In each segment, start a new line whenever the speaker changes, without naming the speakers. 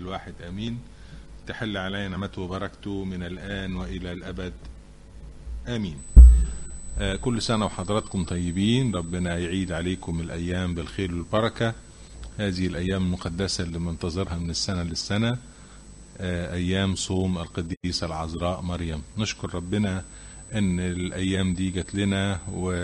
الواحد آمين. تحل علينا نعمته وبركته من الآن وإلى الأبد آمين. كل سنة وحضراتكم طيبين، ربنا يعيد عليكم الأيام بالخير والبركة. هذه الأيام المقدسة اللي منتظرها من السنة للسنة، أيام صوم القديسة العذراء مريم. نشكر ربنا أن الأيام دي جت لنا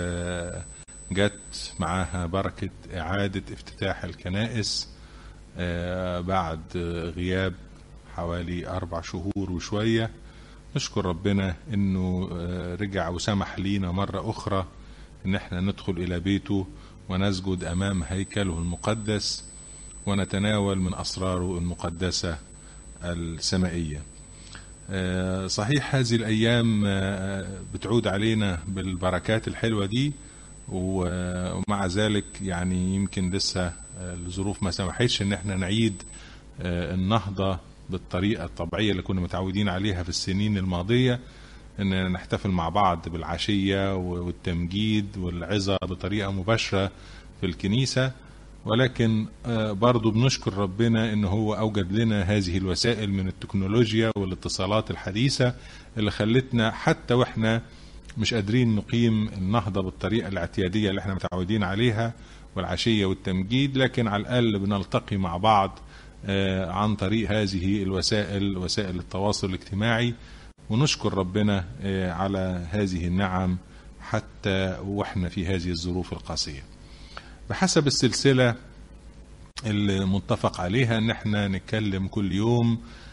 وجت معاها بركة إعادة افتتاح الكنائس بعد غياب حوالي 4 شهور وشوية. نشكر ربنا أنه رجع وسمح لينا مرة أخرى أن احنا ندخل إلى بيته ونسجد أمام هيكله المقدس ونتناول من أسراره المقدسة السمائية. صحيح هذه الأيام بتعود علينا بالبركات الحلوة دي، ومع ذلك يعني يمكن لسه الظروف ما سمحتش ان احنا نعيد النهضة بالطريقة الطبيعية اللي كنا متعودين عليها في السنين الماضية، ان نحتفل مع بعض بالعشية والتمجيد والعظة بطريقة مباشرة في الكنيسة. ولكن برضو بنشكر ربنا ان هو اوجد لنا هذه الوسائل من التكنولوجيا والاتصالات الحديثة اللي خلتنا حتى واحنا مش قادرين نقيم النهضة بالطريقة الاعتيادية اللي احنا متعودين عليها والعشية والتمجيد، لكن على الأقل بنلتقي مع بعض عن طريق هذه الوسائل، وسائل التواصل الاجتماعي. ونشكر ربنا على هذه النعم حتى واحنا في هذه الظروف القاسية. بحسب السلسلة اللي متفق عليها ان احنا نتكلم كل يوم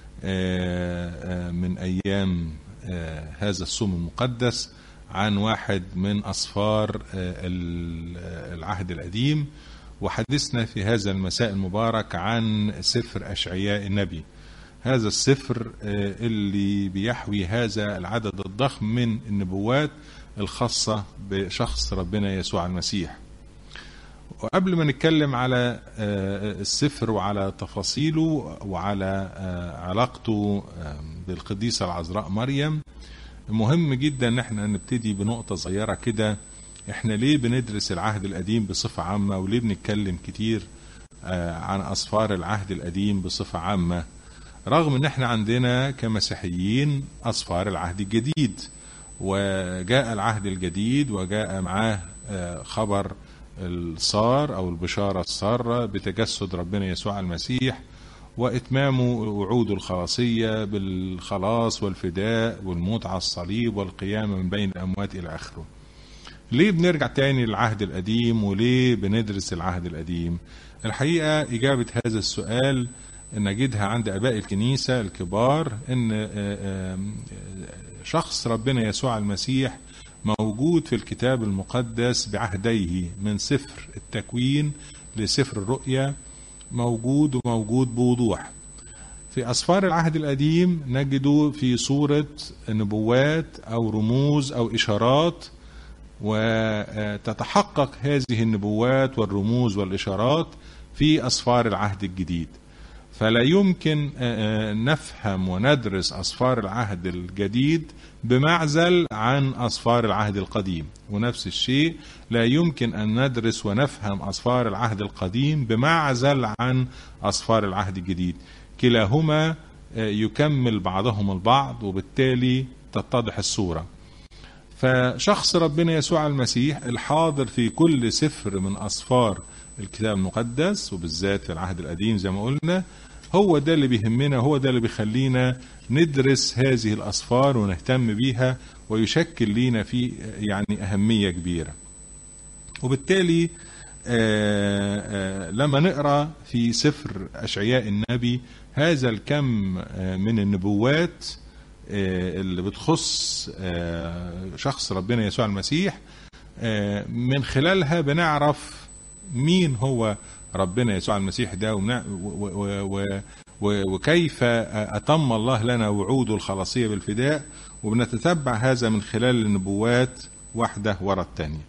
من ايام هذا الصوم المقدس عن واحد من أسفار العهد القديم. وحدثنا في هذا المساء المبارك عن سفر أشعياء النبي، هذا السفر اللي بيحوي هذا العدد الضخم من النبوات الخاصة بشخص ربنا يسوع المسيح. وقبل ما نتكلم على السفر وعلى تفاصيله وعلى علاقته بالقديسة العذراء مريم، مهم جدا ان احنا نبتدي بنقطة صغيرة كده. احنا ليه بندرس العهد القديم بصفة عامة، وليه بنتكلم كتير عن أسفار العهد القديم بصفة عامة، رغم ان احنا عندنا كمسيحيين أسفار العهد الجديد، وجاء العهد الجديد وجاء معاه خبر الصار أو البشارة السارة بتجسد ربنا يسوع المسيح وإتمام وعود الخلاصية بالخلاص والفداء والموت على الصليب والقيامة من بين الأموات إلى آخره. ليه بنرجع تاني للعهد القديم وليه بندرس العهد القديم؟ الحقيقة إجابة هذا السؤال نجدها عند آباء الكنيسة الكبار، إن شخص ربنا يسوع المسيح موجود في الكتاب المقدس بعهديه من سفر التكوين لسفر الرؤيا، موجود بوضوح. في أسفار العهد القديم نجده في صورة نبوات أو رموز أو إشارات، وتتحقق هذه النبوات والرموز والإشارات في أسفار العهد الجديد. فلا يمكن نفهم وندرس أسفار العهد الجديد بمعزل عن أسفار العهد القديم، ونفس الشيء لا يمكن أن ندرس ونفهم أسفار العهد القديم بمعزل عن أسفار العهد الجديد. كلاهما يكمل بعضهم البعض، وبالتالي تتضح الصورة. فشخص ربنا يسوع المسيح الحاضر في كل سفر من أسفار الكتاب المقدس، وبالذات في العهد القديم زي ما قلنا، هو ده اللي بيهمنا، هو ده اللي بيخلينا ندرس هذه الأسفار ونهتم بيها، ويشكل لينا في يعني أهمية كبيرة. وبالتالي لما نقرأ في سفر أشعياء النبي هذا الكم من النبوات اللي بتخص شخص ربنا يسوع المسيح، من خلالها بنعرف مين هو ربنا يسوع المسيح ده، وكيف أتم الله لنا وعوده الخلاصية بالفداء. وبنتتبع هذا من خلال النبوات واحدة وراء الثانية.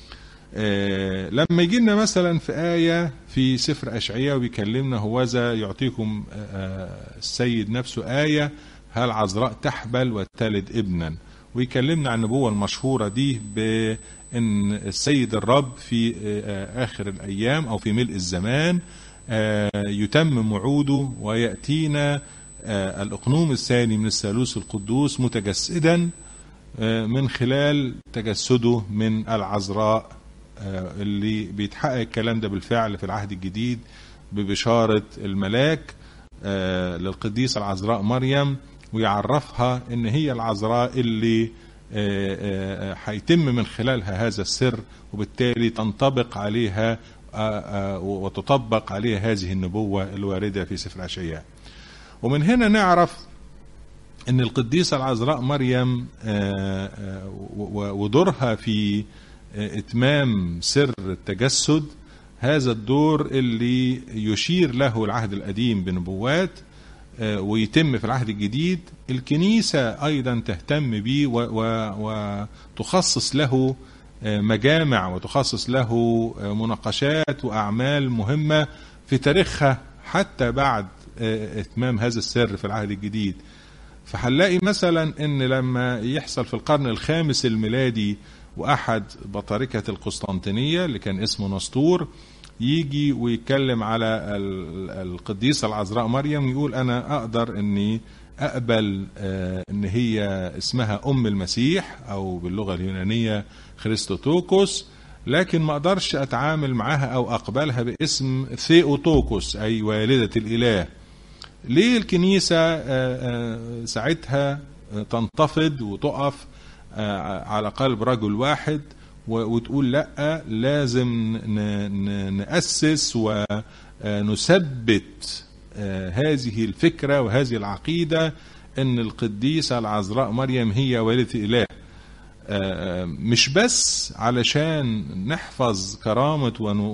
لما يجينا مثلا في آية في سفر أشعياء وبيكلمنا هوذا يعطيكم السيد نفسه آية، هل عذراء تحبل وتلد ابنا، ويكلمنا عن النبوة المشهورة دي بأن السيد الرب في آخر الأيام أو في ملء الزمان يتمم وعوده ويأتينا الأقنوم الثاني من الثالوث القدوس متجسدا من خلال تجسده من العذراء، اللي بيتحقق الكلام ده بالفعل في العهد الجديد ببشارة الملاك للقديسة العذراء مريم، ويعرفها ان هي العذراء اللي هيتم من خلالها هذا السر، وبالتالي تنطبق عليها وتطبق عليها هذه النبوة الواردة في سفر أشعياء. ومن هنا نعرف ان القديسة العذراء مريم ودورها في اتمام سر التجسد، هذا الدور اللي يشير له العهد القديم بنبوات ويتم في العهد الجديد، الكنيسة ايضا تهتم به وتخصص له مجامع وتخصص له مناقشات واعمال مهمة في تاريخها حتى بعد اتمام هذا السر في العهد الجديد. فهنلاقي مثلا ان لما يحصل في القرن الخامس الميلادي واحد بطاركة القسطنطينية اللي كان اسمه نسطور يجي ويتكلم على القديسة العذراء مريم، يقول انا اقدر اني اقبل ان هي اسمها ام المسيح او باللغة اليونانية خريستوتوكوس، لكن ما اقدرش اتعامل معها او اقبلها باسم ثيوتوكوس اي والدة الاله. ليه الكنيسة ساعتها تنتفض وتقف على قلب رجل واحد وتقول لا، لازم نأسس ونثبت هذه الفكرة وهذه العقيدة ان القديسة العذراء مريم هي والدة الإله، مش بس علشان نحفظ كرامة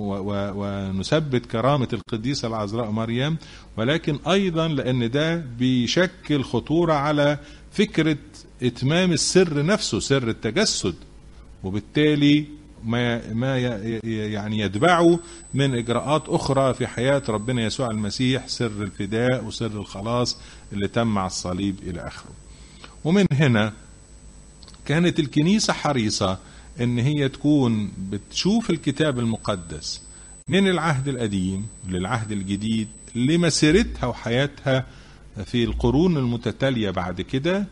ونثبت كرامة القديسة العذراء مريم، ولكن أيضا لأن ده بيشكل خطورة على فكرة إتمام السر نفسه، سر التجسد، وبالتالي ما يعني يتبعه من إجراءات أخرى في حياة ربنا يسوع المسيح، سر الفداء وسر الخلاص اللي تم على الصليب إلى آخره. ومن هنا كانت الكنيسة حريصة ان هي تكون بتشوف الكتاب المقدس من العهد القديم للعهد الجديد لمسيرتها وحياتها في القرون المتتالية بعد كده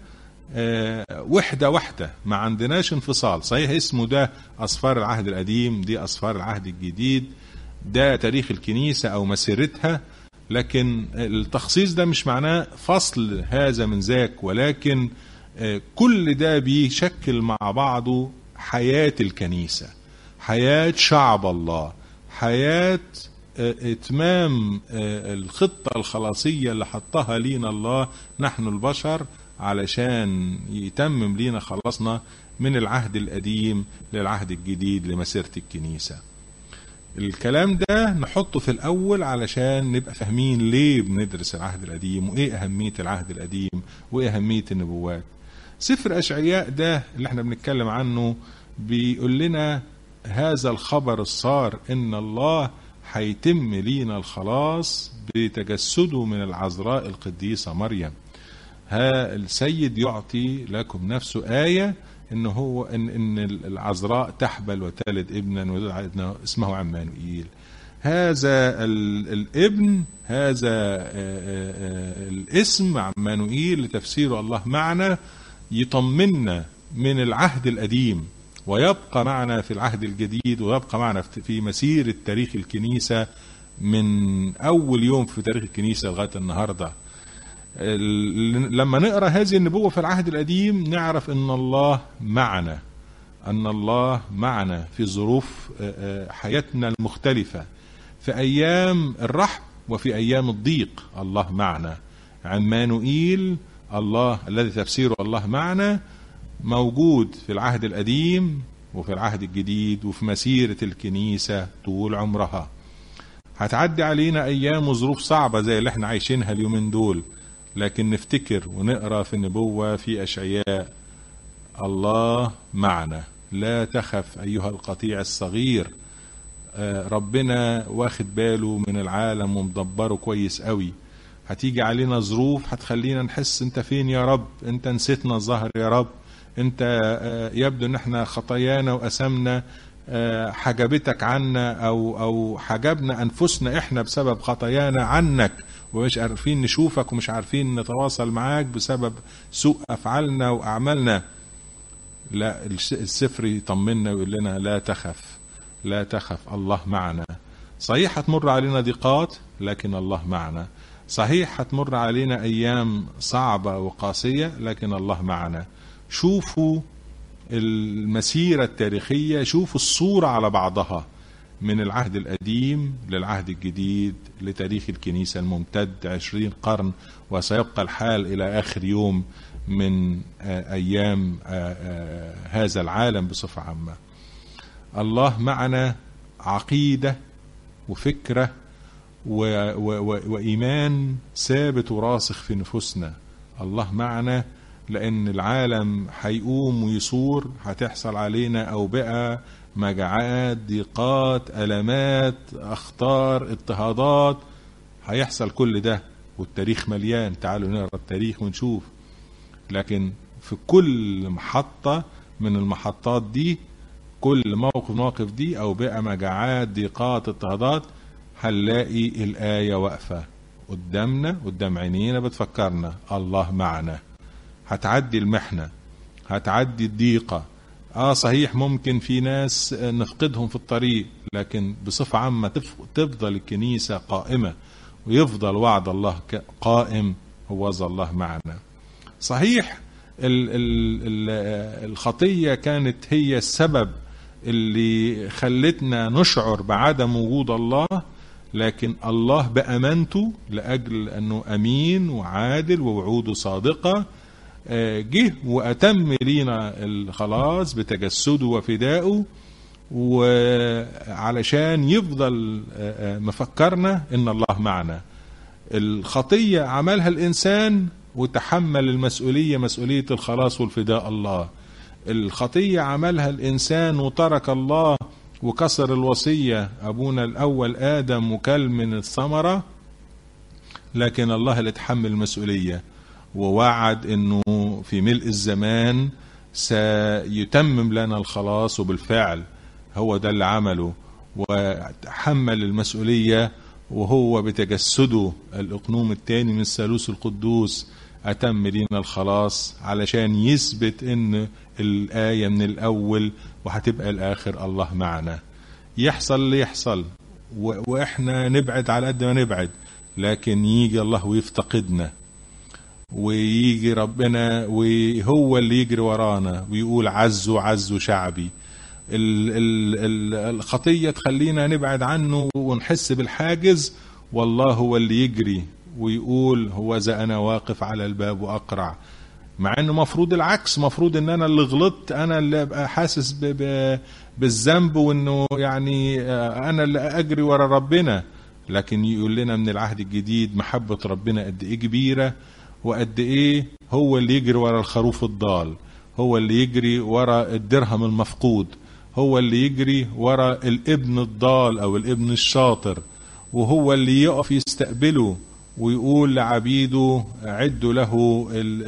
وحدة واحدة، ما عندناش انفصال. صحيح اسمه ده أسفار العهد القديم، دي أسفار العهد الجديد، ده تاريخ الكنيسة أو مسيرتها، لكن التخصيص ده مش معناه فصل هذا من ذاك، ولكن كل ده بيشكل مع بعضه حياة الكنيسة، حياة شعب الله، حياة اتمام الخطة الخلاصية اللي حطها لينا الله نحن البشر علشان يتمم لينا خلاصنا من العهد القديم للعهد الجديد لمسيرة الكنيسة. الكلام ده نحطه في الأول علشان نبقى فاهمين ليه بندرس العهد القديم وإيه أهمية العهد القديم وإيه أهمية النبوات. سفر أشعياء ده اللي احنا بنتكلم عنه بيقول لنا هذا الخبر الصار إن الله هيتم لينا الخلاص بتجسده من العذراء القديسة مريم. ها السيد يعطي لكم نفسه آية إن هو إن العذراء تحبل وتلد ابنا ويدعى اسمه عمانوئيل. هذا الابن، هذا الاسم عمانوئيل لتفسيره الله معنا، يطمنا من العهد القديم ويبقى معنا في العهد الجديد ويبقى معنا في مسيرة تاريخ الكنيسة من أول يوم في تاريخ الكنيسة لغاية النهاردة. لما نقرأ هذه النبوة في العهد القديم نعرف أن الله معنا، أن الله معنا في ظروف حياتنا المختلفة، في أيام الرحب وفي أيام الضيق الله معنا. عمانوئيل الله الذي تفسيره الله معنا موجود في العهد القديم وفي العهد الجديد وفي مسيرة الكنيسة طول عمرها. هتعدي علينا أيام وظروف صعبة زي اللي احنا عايشينها اليومين دول، لكن نفتكر ونقرأ في النبوة في أشعياء الله معنا، لا تخف أيها القطيع الصغير. ربنا واخد باله من العالم ومدبره كويس قوي. هتيجي علينا ظروف هتخلينا نحس انت فين يا رب، انت نسيتنا الظهر يا رب، انت يبدو ان احنا خطايانا وأسمنا حجبتك عنا أو حجبنا أنفسنا إحنا بسبب خطايانا عنك، ومش عارفين نشوفك ومش عارفين نتواصل معاك بسبب سوء أفعالنا وأعمالنا. لا، السفر يطمنا ويقول لنا لا تخف، لا تخف، الله معنا. صحيح هتمر علينا ضيقات لكن الله معنا، صحيح هتمر علينا أيام صعبة وقاسية لكن الله معنا. شوفوا المسيرة التاريخية، شوفوا الصورة على بعضها من العهد القديم للعهد الجديد لتاريخ الكنيسة الممتد 20 قرن، وسيبقى الحال إلى آخر يوم من أيام هذا العالم بصفة عامة. الله معنا عقيدة وفكرة وإيمان ثابت وراسخ في نفوسنا. الله معنا لأن العالم هيقوم ويصور، هتحصل علينا أوبئة، مجاعات، ضيقات، ألمات، أخطار، اضطهادات، هيحصل كل ده، والتاريخ مليان. تعالوا نقرأ التاريخ ونشوف. لكن في كل محطة من المحطات دي، كل موقف دي، أوبئة، مجاعات، ضيقات، اضطهادات، هنلاقي الآية واقفة قدامنا، قدام عينينا، بتفكرنا الله معنا. هتعدي المحنة، هتعدي الضيقة. صحيح ممكن في ناس نفقدهم في الطريق، لكن بصفة عامة تفضل الكنيسة قائمة، ويفضل وعد الله قائم، هو الله معنا. صحيح الخطية كانت هي السبب اللي خلتنا نشعر بعدم وجود الله، لكن الله بأمانته لأجل أنه أمين وعادل ووعوده صادقة جه وأتم لينا الخلاص بتجسده وفدائه، وعلشان يفضل مفكرنا إن الله معنا. الخطية عملها الإنسان وتحمل المسؤولية، مسؤولية الخلاص والفداء الله. الخطية عملها الإنسان وترك الله وكسر الوصية، أبونا الأول آدم وكل من الثمرة، لكن الله اللي تحمل المسؤولية ووعد أنه في ملء الزمان سيتمم لنا الخلاص، وبالفعل هو ده اللي عمله، وتحمل المسؤولية، وهو بتجسده الأقنوم الثاني من الثالوث القدوس أتم لنا الخلاص، علشان يثبت ان الآية من الأول وهتبقى الآخر الله معنا. يحصل اللي يحصل وإحنا نبعد على قد ما نبعد، لكن يجي الله ويفتقدنا، ويجي ربنا وهو اللي يجري ورانا ويقول عزوا عزوا شعبي. الخطية تخلينا نبعد عنه ونحس بالحاجز، والله هو اللي يجري ويقول هو ذا أنا واقف على الباب وأقرع. مع أنه مفروض العكس، مفروض أن أنا اللي غلطت، أنا اللي أبقى حاسس بالذنب، وأنه يعني أنا اللي أجري ورا ربنا. لكن يقول لنا من العهد الجديد محبة ربنا قد إيه كبيرة، وقد إيه هو اللي يجري ورا الخروف الضال، هو اللي يجري ورا الدرهم المفقود، هو اللي يجري ورا الابن الضال أو الابن الشاطر، وهو اللي يقف يستقبله ويقول لعبيده عدوا له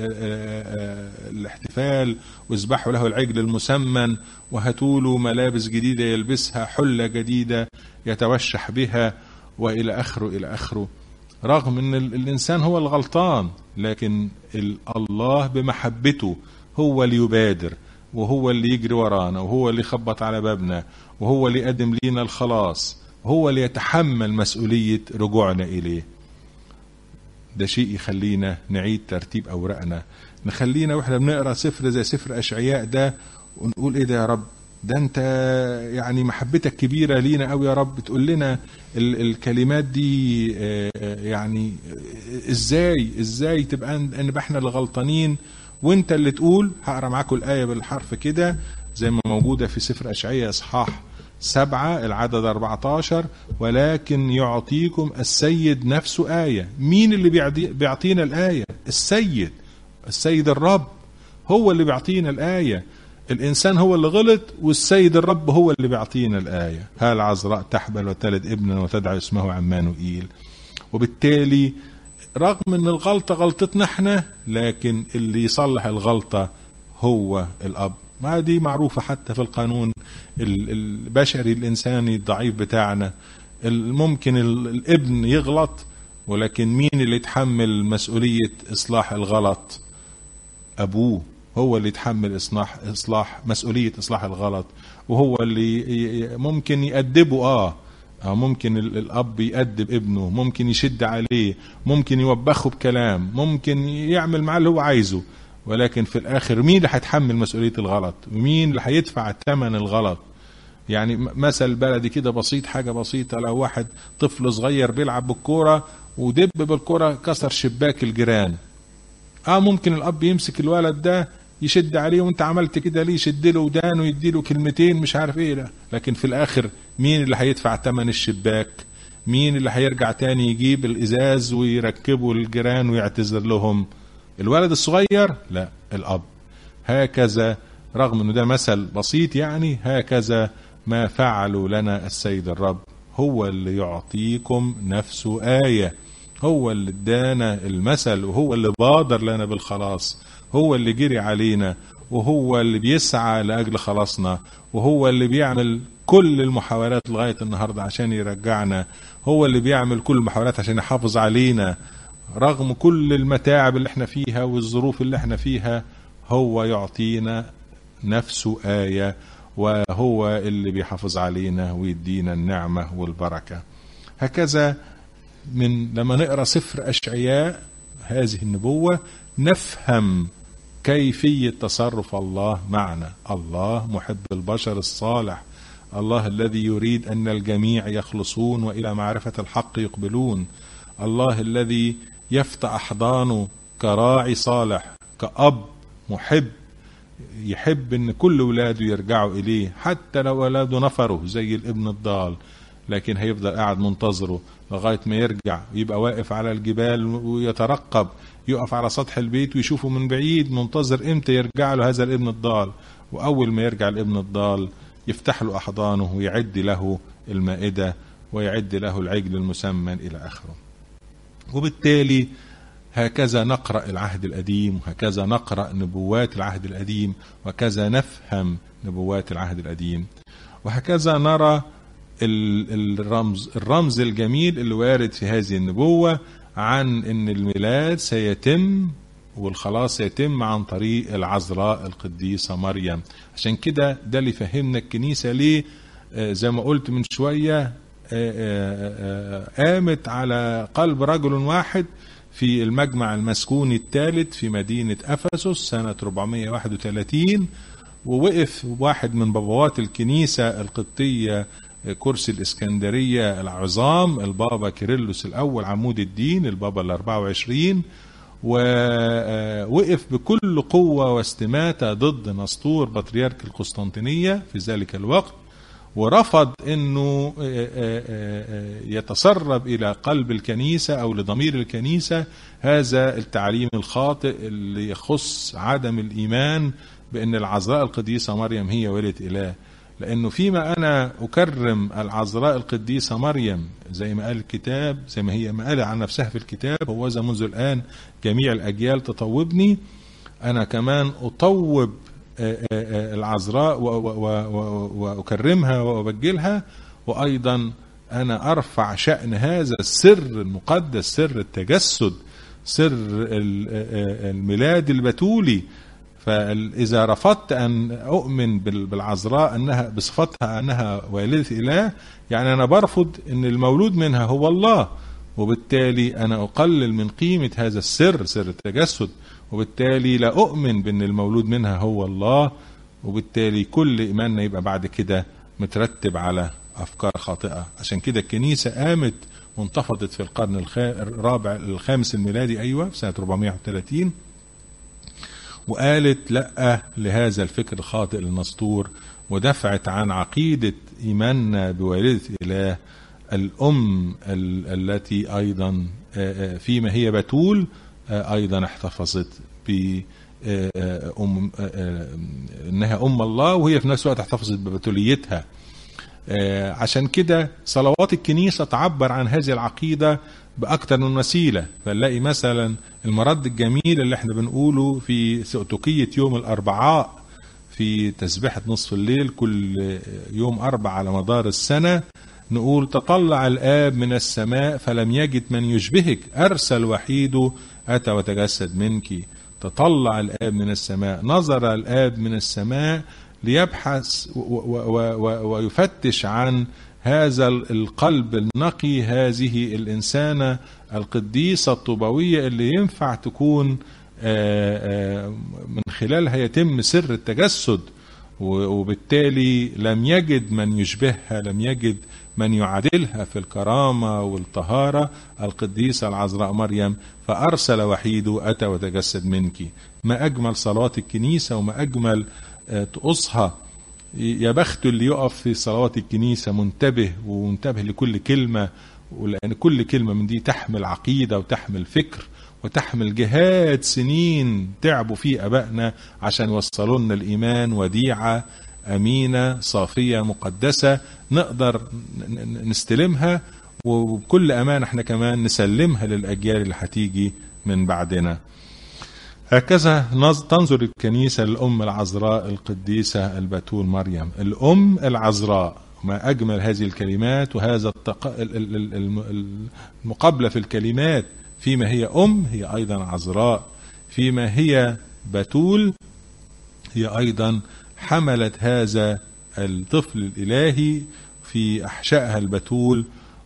الاحتفال، واذبحوا له العجل المسمن، وهاتوا له ملابس جديدة يلبسها، حلة جديدة يتوشح بها، وإلى آخره إلى آخره. رغم أن الإنسان هو الغلطان، لكن الله بمحبته هو اللي يبادر، وهو اللي يجري ورانا، وهو اللي يخبط على بابنا، وهو اللي يقدم لنا الخلاص، وهو اللي يتحمل مسؤولية رجوعنا إليه. ده شيء يخلينا نعيد ترتيب أوراقنا، نخلينا وإحنا بنقرأ سفر زي سفر أشعياء ده ونقول إيه ده يا رب، ده أنت يعني محبتك كبيرة لينا أوي يا رب، تقول لنا الكلمات دي يعني إزاي تبقى نبقى إحنا اللي غلطانين وأنت اللي تقول. هقرأ معاكم الآية بالحرف كده زي ما موجودة في سفر أشعياء إصحاح 7 العدد 14: ولكن يعطيكم السيد نفسه آية. مين اللي بيعطينا الآية؟ السيد الرب هو اللي بيعطينا الآية. الإنسان هو اللي غلط، والسيد الرب هو اللي بيعطينا الآية. ها العذراء تحبل وتلد ابنا وتدعى اسمه عمانوئيل. وبالتالي رغم ان الغلطة غلطتنا احنا، لكن اللي يصلح الغلطة هو الأب، ما دي معروفة حتى في القانون البشري الإنساني الضعيف بتاعنا. ممكن الابن يغلط، ولكن مين اللي يتحمل مسؤولية إصلاح الغلط؟ أبوه هو اللي يتحمل مسؤولية إصلاح الغلط، وهو اللي ممكن يأدبه. ممكن الأب يأدب ابنه، ممكن يشد عليه، ممكن يوبخه بكلام، ممكن يعمل معاه اللي هو عايزه، ولكن في الآخر مين اللي هيتحمل مسؤولية الغلط؟ ومين اللي هيدفع ثمن الغلط؟ يعني مثل بلدي كده بسيط، حاجة بسيطة، لو واحد طفل صغير بيلعب بالكورة ودب بالكورة كسر شباك الجيران، ممكن الأب يمسك الولد ده يشد عليه، وانت عملت كده ليه، يشد له ودانه ويدي له كلمتين مش عارف ايه ده. لكن في الآخر مين اللي هيدفع ثمن الشباك؟ مين اللي هيرجع تاني يجيب الإزاز ويركبه للجيران ويعتذر لهم؟ الولد الصغير؟ لا، الأب. هكذا رغم انه ده مثل بسيط، يعني هكذا ما فعلوا لنا السيد الرب. هو اللي يعطيكم نفسه آية، هو اللي ادانا المثل، وهو اللي بادر لنا بالخلاص، هو اللي جري علينا، وهو اللي بيسعى لأجل خلاصنا، وهو اللي بيعمل كل المحاولات لغاية النهاردة عشان يرجعنا، هو اللي بيعمل كل المحاولات عشان يحافظ علينا رغم كل المتاعب اللي احنا فيها والظروف اللي احنا فيها. هو يعطينا نفسه آية، وهو اللي بيحافظ علينا ويدينا النعمة والبركة. هكذا من لما نقرأ سفر أشعياء هذه النبوة نفهم كيفية تصرف الله معنا. الله محب البشر الصالح، الله الذي يريد أن الجميع يخلصون وإلى معرفة الحق يقبلون، الله الذي يفتح أحضانه كراعي صالح، كأب محب يحب ان كل ولاده يرجعوا اليه، حتى لو ولاده نفروا زي الابن الضال، لكن هيفضل قاعد منتظره لغاية ما يرجع، يبقى واقف على الجبال ويترقب، يقف على سطح البيت ويشوفه من بعيد منتظر امتى يرجع له هذا الابن الضال. واول ما يرجع الابن الضال يفتح له احضانه ويعد له المائدة ويعد له العجل المسمن الى اخره. وبالتالي هكذا نقرأ العهد القديم، وهكذا نقرأ نبوات العهد القديم، وكذا نفهم نبوات العهد القديم، وهكذا نرى الرمز الجميل اللي وارد في هذه النبوة عن ان الميلاد سيتم والخلاص سيتم عن طريق العذراء القديسة مريم. عشان كده ده اللي فهمنا الكنيسة ليه زي ما قلت من شوية قامت على قلب رجل واحد في المجمع المسكوني الثالث في مدينة أفسس سنة 431، ووقف واحد من بابوات الكنيسة القبطية كرسي الإسكندرية العظام، البابا كيرلس الأول عمود الدين، البابا ال24، ووقف بكل قوة واستماتة ضد نسطور بطريرك القسطنطينية في ذلك الوقت، ورفض انه يتسرب الى قلب الكنيسة او لضمير الكنيسة هذا التعليم الخاطئ اللي يخص عدم الايمان بان العذراء القديسة مريم هي والدة اله. لانه فيما انا اكرم العذراء القديسة مريم زي ما قال الكتاب، زي ما هي ما قال عن نفسها في الكتاب، هو ذا منذ الان جميع الاجيال تطوبني، انا كمان اطوب العذراء وأكرمها وأبجلها، وأيضا أنا أرفع شأن هذا السر المقدس، سر التجسد، سر الميلاد البتولي. فإذا رفضت أن أؤمن بالعذراء أنها بصفتها أنها والدة إله، يعني أنا برفض أن المولود منها هو الله، وبالتالي أنا أقلل من قيمة هذا السر، سر التجسد، وبالتالي لا أؤمن بأن المولود منها هو الله، وبالتالي كل إيماننا يبقى بعد كده مترتب على أفكار خاطئة. عشان كده الكنيسة قامت وانتفضت في القرن الخامس الميلادي، أيوة في سنة 431، وقالت لأ لهذا الفكر الخاطئ للنسطور، ودفعت عن عقيدة إيماننا بوالدة إله الأم التي أيضا فيما هي بتول أيضا احتفظت إنها أم الله، وهي في نفس الوقت احتفظت ببتوليتها. عشان كده صلوات الكنيسة تعبر عن هذه العقيدة بأكثر من وسيلة. فنلاقي مثلا المرد الجميل اللي احنا بنقوله في سؤتوكية يوم الأربعاء في تسبيحة نصف الليل كل يوم 4 على مدار السنة نقول: تطلع الآب من السماء فلم يجد من يشبهك، أرسل وحيده أتى وتجسد منك. تطلع الآب من السماء، نظر الآب من السماء ليبحث ويفتش عن هذا القلب النقي، هذه الإنسانة القديسة الطوبوية اللي ينفع تكون من خلالها يتم سر التجسد. وبالتالي لم يجد من يشبهها، لم يجد من يعادلها في الكرامة والطهارة، القديسة العذراء مريم، فأرسل وحيده أتى وتجسد منك. ما أجمل صلاة الكنيسة وما أجمل طقوسها. يا بخت اللي يقف في صلوات الكنيسة منتبه ومنتبه لكل كلمة، ولأن كل كلمة من دي تحمل عقيدة وتحمل فكر وتحمل جهاد سنين تعبوا فيه أبائنا عشان يوصلوا لنا الإيمان وديعة أمينة صافية مقدسة نقدر نستلمها، وبكل أمان احنا كمان نسلمها للأجيال اللي هتيجي من بعدنا. هكذا تنظر الكنيسة للأم العذراء القديسة البتول مريم، الأم العذراء. ما أجمل هذه الكلمات وهذا المقابلة في الكلمات، فيما هي أم هي أيضا عذراء، فيما هي بتول هي أيضا حملت هذا الطفل الإلهي في أحشائها البتول،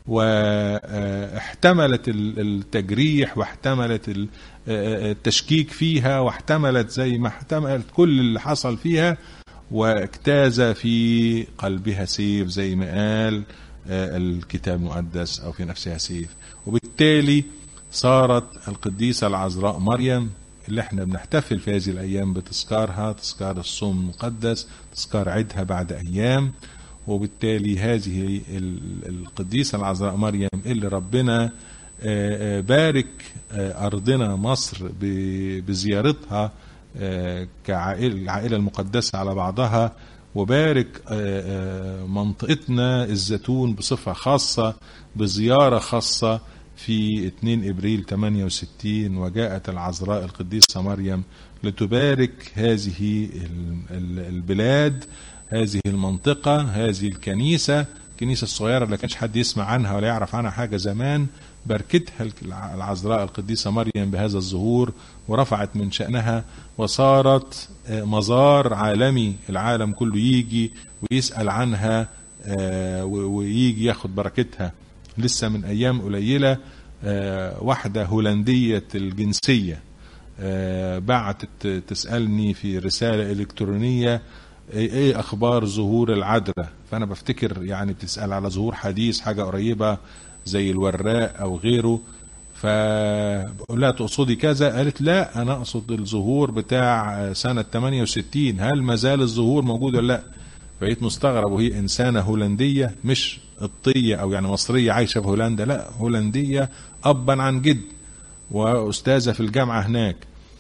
واحتملت التجريح واحتملت التشكيك فيها واحتملت زي ما احتملت كل اللي حصل فيها، واجتاز في قلبها سيف زي ما قال الكتاب المقدس، أو في نفسها سيف. وبالتالي صارت القديسة العذراء مريم اللي احنا بنحتفل في هذه الأيام بتذكارها، تذكار الصوم المقدس، تذكار عيدها بعد أيام. وبالتالي هذه القديسة العذراء مريم اللي ربنا بارك أرضنا مصر بزيارتها كعائلة المقدسة على بعضها، وبارك منطقتنا الزيتون بصفة خاصة بزيارة خاصة في 2 إبريل 68، وجاءت العذراء القديسة مريم لتبارك هذه البلاد، هذه المنطقة، هذه الكنيسة الصغيرة اللي كانش حد يسمع عنها ولا يعرف عنها حاجة زمان. باركتها العذراء القديسة مريم بهذا الظهور ورفعت من شأنها، وصارت مزار عالمي، العالم كله يجي ويسأل عنها ويجي ياخد بركتها. لسه من أيام قليلة واحدة هولندية الجنسية بعتت تسألني في رسالة إلكترونية ايه اخبار ظهور العذراء، فانا بفتكر يعني بتسأل على ظهور حديث، حاجة قريبة زي الوراق او غيره، فبقول لها تقصدي كذا؟ قالت لا انا اقصد الظهور بتاع سنة 68، هل ما زال الظهور موجود ولا لا؟ بقيت مستغرب، وهي انسانة هولندية مش قبطية او يعني مصرية عايشة في هولندا، لا هولندية ابا عن جد واستاذة في الجامعة هناك.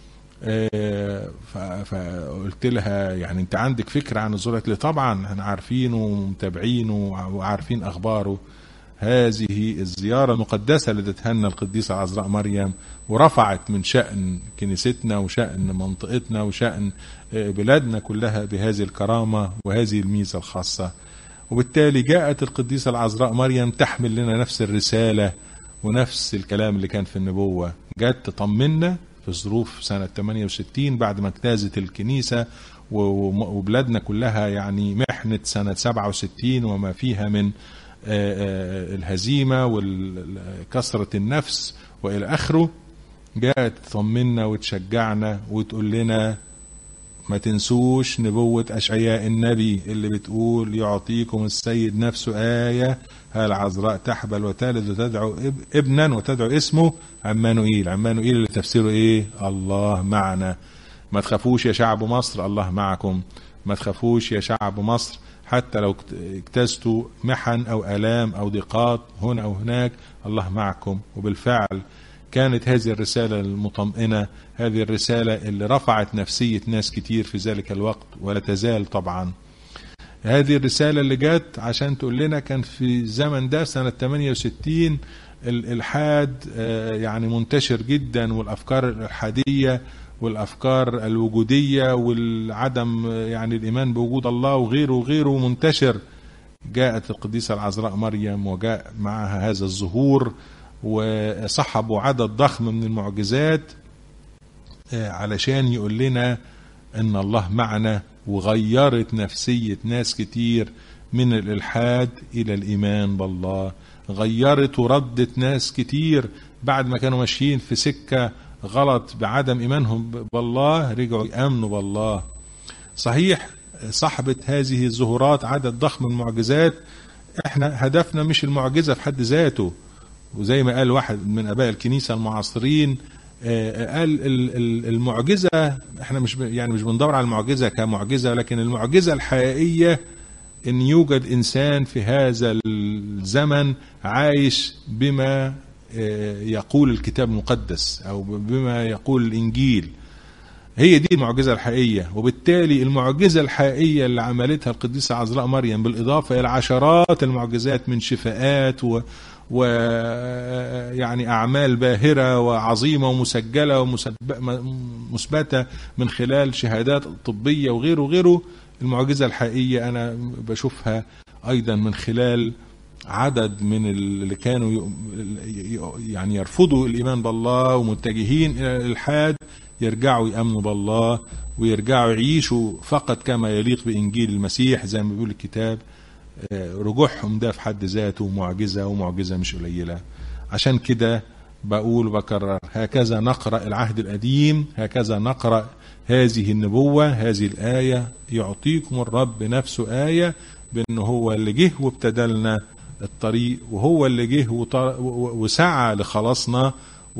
فقلت لها يعني انت عندك فكرة عن الظهور؟ قالت لي طبعا احنا عارفينه ومتابعينه وعارفين اخباره. هذه الزيارة المقدسة اللي ادتها القديسة العذراء مريم ورفعت من شأن كنيستنا وشأن منطقتنا وشأن بلادنا كلها بهذه الكرامة وهذه الميزة الخاصة. وبالتالي جاءت القديسة العذراء مريم تحمل لنا نفس الرسالة ونفس الكلام اللي كان في النبوة، جاءت تطمنا في ظروف سنة 68 بعد ما اجتازت الكنيسة وبلادنا كلها يعني محنة سنة 67 وما فيها من الهزيمة وكسرة النفس وإلى آخره. جاءت تطمنا وتشجعنا وتقول لنا ما تنسوش نبوة أشعياء النبي اللي بتقول يعطيكم السيد نفسه آية، العذراء تحبل وتلد وتدعو ابنا وتدعو اسمه عمانوئيل. عمانوئيل اللي تفسيره ايه؟ الله معنا. ما تخافوش يا شعب مصر، الله معكم. ما تخافوش يا شعب مصر، حتى لو اجتزتوا محن او آلام او ضيقات هنا او هناك، الله معكم. وبالفعل كانت هذه الرسالة المطمئنة، هذه الرسالة اللي رفعت نفسية ناس كتير في ذلك الوقت ولا تزال طبعا. هذه الرسالة اللي جات عشان تقول لنا كان في الزمن ده سنة 68 الإلحاد يعني منتشر جدا، والأفكار الإلحادية والأفكار الوجودية والعدم يعني الإيمان بوجود الله وغيره وغيره منتشر. جاءت القديسة العذراء مريم وجاء معها هذا الظهور، وصحبوا عدد ضخم من المعجزات علشان يقول لنا ان الله معنا، وغيرت نفسية ناس كتير من الإلحاد إلى الإيمان بالله، غيرت وردت ناس كتير بعد ما كانوا ماشيين في سكة غلط بعدم إيمانهم بالله رجعوا يأمنوا بالله. صحيح صاحبة هذه الظهورات عدد ضخم من المعجزات، احنا هدفنا مش المعجزة في حد ذاته، وزي ما قال واحد من آباء الكنيسة المعاصرين قال المعجزة احنا مش بندور على المعجزة كمعجزة، لكن المعجزة الحقيقية ان يوجد انسان في هذا الزمن عايش بما يقول الكتاب المقدس او بما يقول الانجيل. هي دي المعجزة الحقيقية. وبالتالي المعجزة الحقيقية اللي عملتها القديسة عذراء مريم بالإضافة إلى عشرات المعجزات من شفاءات يعني أعمال باهرة وعظيمة ومسجلة ومثبتة من خلال شهادات طبية وغيره وغيره، المعجزة الحقيقية أنا بشوفها أيضا من خلال عدد من اللي كانوا يعني يرفضوا الإيمان بالله ومتجهين إلى الإلحاد يرجعوا يأمنوا بالله ويرجعوا يعيشوا فقط كما يليق بإنجيل المسيح زي ما بيقول الكتاب. رجوعهم ده في حد ذاته معجزة، ومعجزة مش قليلة. عشان كده بقول وبكرر، هكذا نقرأ العهد القديم، هكذا نقرأ هذه النبوة، هذه الآية. يعطيكم الرب نفسه آية بأنه هو اللي جه وابتدلنا الطريق، وهو اللي جه وسعى لخلاصنا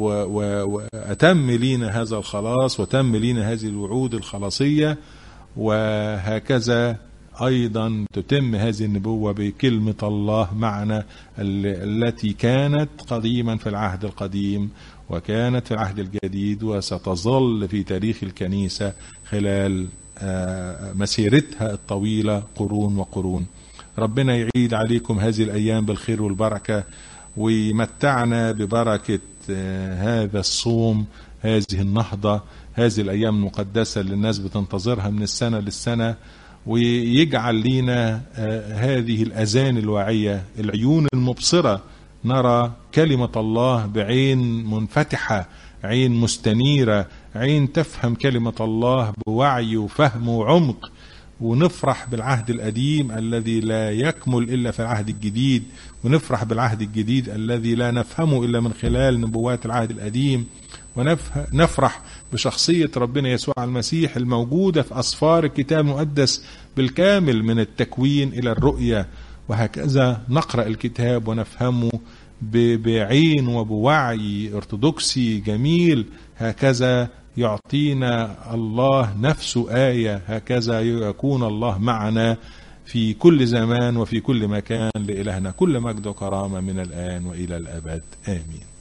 وأتم لينا هذا الخلاص وتم لينا هذه الوعود الخلاصية. وهكذا أيضا تتم هذه النبوة بكلمة الله معنا التي كانت قديما في العهد القديم وكانت في العهد الجديد وستظل في تاريخ الكنيسة خلال مسيرتها الطويلة قرون وقرون. ربنا يعيد عليكم هذه الأيام بالخير والبركة، ويمتعنا ببركة هذا الصوم، هذه النهضة، هذه الأيام المقدسة اللي الناس بتنتظرها من السنة للسنة، ويجعل لينا هذه الأذان الواعية، العيون المبصرة، نرى كلمة الله بعين منفتحة، عين مستنيرة، عين تفهم كلمة الله بوعي وفهم وعمق، ونفرح بالعهد القديم الذي لا يكمل إلا في العهد الجديد، ونفرح بالعهد الجديد الذي لا نفهمه إلا من خلال نبوات العهد القديم، ونفرح بشخصية ربنا يسوع المسيح الموجودة في أسفار الكتاب المقدس بالكامل من التكوين إلى الرؤية. وهكذا نقرأ الكتاب ونفهمه بعين وبوعي أرثوذكسي جميل. هكذا يعطينا الله نفسه آية، هكذا يكون الله معنا في كل زمان وفي كل مكان. لإلهنا كل مجد وكرامة من الآن وإلى الأبد، آمين.